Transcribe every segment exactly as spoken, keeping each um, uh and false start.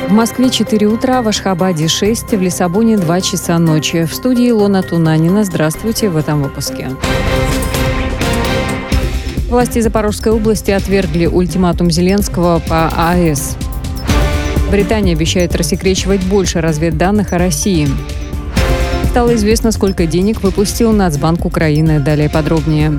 В Москве четыре утра, в Ашхабаде шесть, в Лиссабоне два часа ночи. В студии Илона Тунанина. Здравствуйте в этом выпуске. Власти Запорожской области отвергли ультиматум Зеленского по АЭС. Британия обещает рассекречивать больше разведданных о России. Стало известно, сколько денег выпустил Нацбанк Украины. Далее подробнее.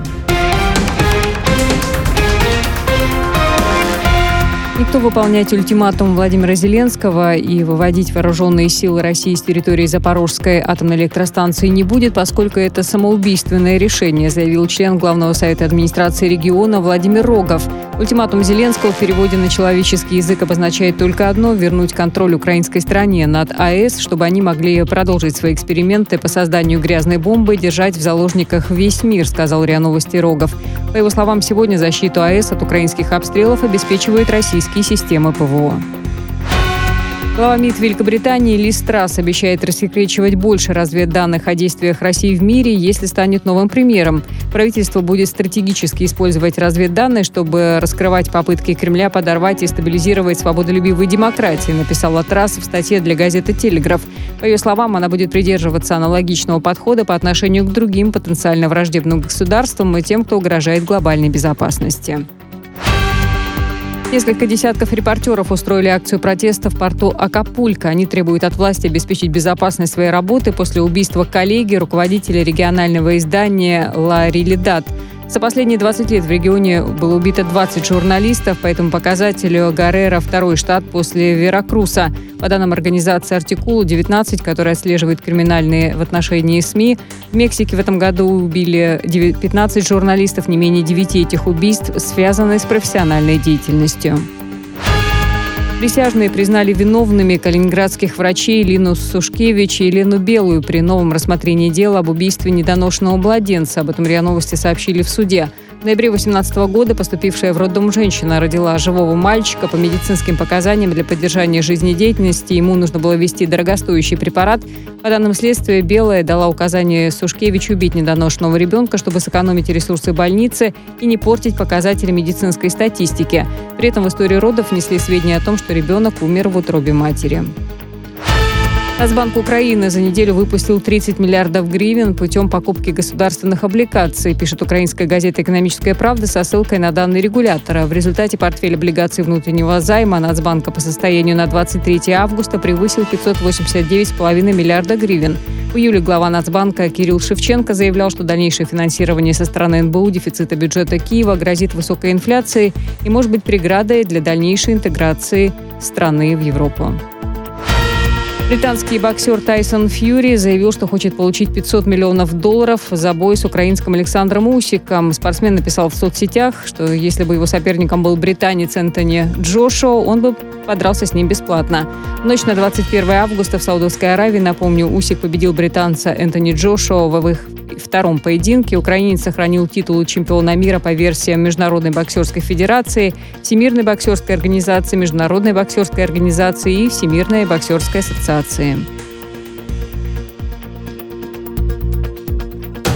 Никто выполнять ультиматум Владимира Зеленского и выводить вооруженные силы России с территории Запорожской атомной электростанции не будет, поскольку это самоубийственное решение, заявил член Главного совета администрации региона Владимир Рогов. Ультиматум Зеленского в переводе на человеческий язык обозначает только одно – вернуть контроль украинской стране над АЭС, чтобы они могли продолжить свои эксперименты по созданию грязной бомбы и держать в заложниках весь мир, сказал РИА Новости Рогов. По его словам, сегодня защиту АЭС от украинских обстрелов обеспечивают российские системы ПВО. Глава МИД Великобритании Лиз Трасс обещает рассекречивать больше разведданных о действиях России в мире, если станет новым премьером. Правительство будет стратегически использовать разведданные, чтобы раскрывать попытки Кремля подорвать и стабилизировать свободолюбивые демократии, написала Трасс в статье для газеты «Телеграф». По ее словам, она будет придерживаться аналогичного подхода по отношению к другим потенциально враждебным государствам и тем, кто угрожает глобальной безопасности. Несколько десятков репортеров устроили акцию протеста в порту Акапулько. Они требуют от власти обеспечить безопасность своей работы после убийства коллеги, руководителя регионального издания «Ла Реалидад». За последние двадцать лет в регионе было убито двадцать журналистов, по этому показателю Герреро – второй штат после Веракруса. По данным организации «Артикул девятнадцать», которая отслеживает криминальные в отношении СМИ, в Мексике в этом году убили пятнадцать журналистов, не менее девяти этих убийств связаны с профессиональной деятельностью. Присяжные признали виновными калининградских врачей Лину Сушкевич и Елену Белую при новом рассмотрении дела об убийстве недоношенного младенца. Об этом РИА Новости сообщили в суде. В ноябре две тысячи восемнадцатого года поступившая в роддом женщина родила живого мальчика. По медицинским показаниям для поддержания жизнедеятельности ему нужно было ввести дорогостоящий препарат. По данным следствия, Белая дала указание Сушкевичу убить недоношенного ребенка, чтобы сэкономить ресурсы больницы и не портить показатели медицинской статистики. При этом в истории родов внесли сведения о том, что ребенок умер в утробе матери. Нацбанк Украины за неделю выпустил тридцать миллиардов гривен путем покупки государственных облигаций, пишет украинская газета «Экономическая правда» со ссылкой на данные регулятора. В результате портфель облигаций внутреннего займа Нацбанка по состоянию на двадцать третье августа превысил пятьсот восемьдесят девять целых пять десятых миллиарда гривен. В июле глава Нацбанка Кирилл Шевченко заявлял, что дальнейшее финансирование со стороны эн бэ у дефицита бюджета Киева грозит высокой инфляцией и может быть преградой для дальнейшей интеграции страны в Европу. Британский боксер Тайсон Фьюри заявил, что хочет получить пятьсот миллионов долларов за бой с украинским Александром Усиком. Спортсмен написал в соцсетях, что если бы его соперником был британец Энтони Джошуа, он бы подрался с ним бесплатно. В ночь на двадцать первое августа в Саудовской Аравии, напомню, Усик победил британца Энтони Джошуа в их втором поединке. Украинец сохранил титул чемпиона мира по версиям Международной боксерской федерации, Всемирной боксерской организации, Международной боксерской организации и Всемирной боксерской ассоциации.